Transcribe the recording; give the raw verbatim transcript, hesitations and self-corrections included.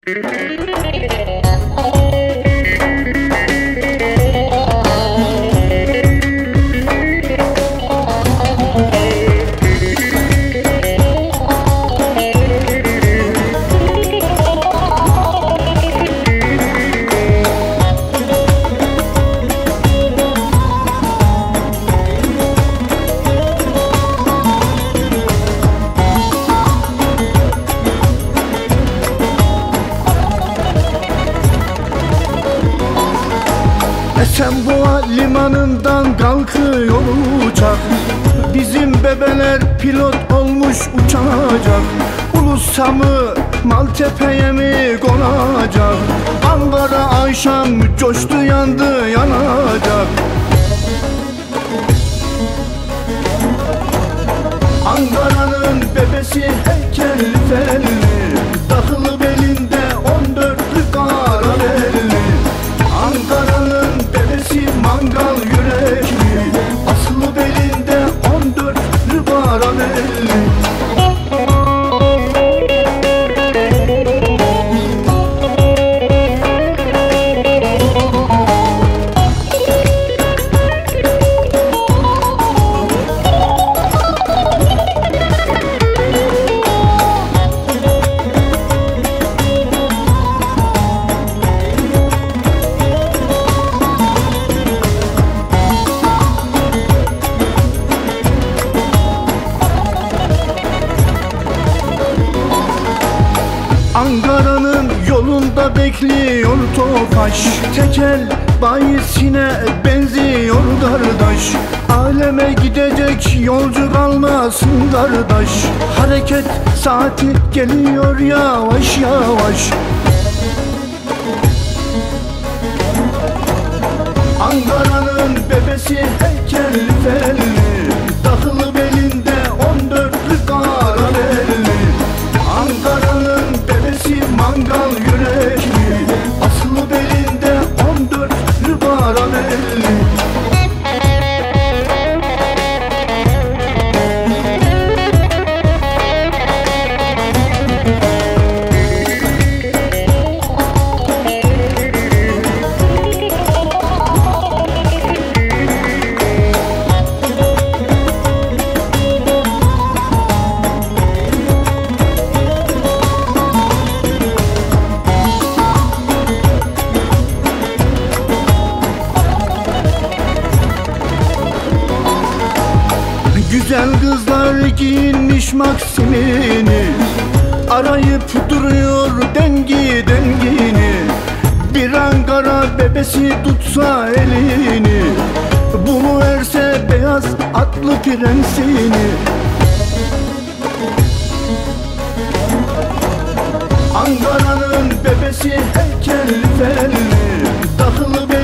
Esenboğa limanından kalkıyor uçak. Bizim bebeler pilot olmuş uçacak. Ulus'a mı, Maltepe'ye mi konacak? Ankara akşam coştu yandı yanacak. Ankara'nın bebesi heykelli felli, takılı belinde on dörtlük kara belli. Ankara'nın bebesi mangal yürekli, asılı belinde on dörtlük kara belli. Ankara'nın yolunda bekliyor Tofaş. Tekel bayisine benziyor kardeş. Aleme gidecek yolcu kalmasın kardeş. Hareket saati geliyor yavaş yavaş. Ankara'nın bebesi heykelli felli, takılı belinde on dörtlük kara belli. Ankara'nın bebesi mangal yürekli, asılı belinde on dörtlük kara belli. Güzel kızlar giyinmiş maksimini, arayıp duruyor dengi dengini. Bir Ankara bebesi tutsa elini, bunu verse beyaz atlı prensini. Ankara'nın bebesi heykelli felli, takılı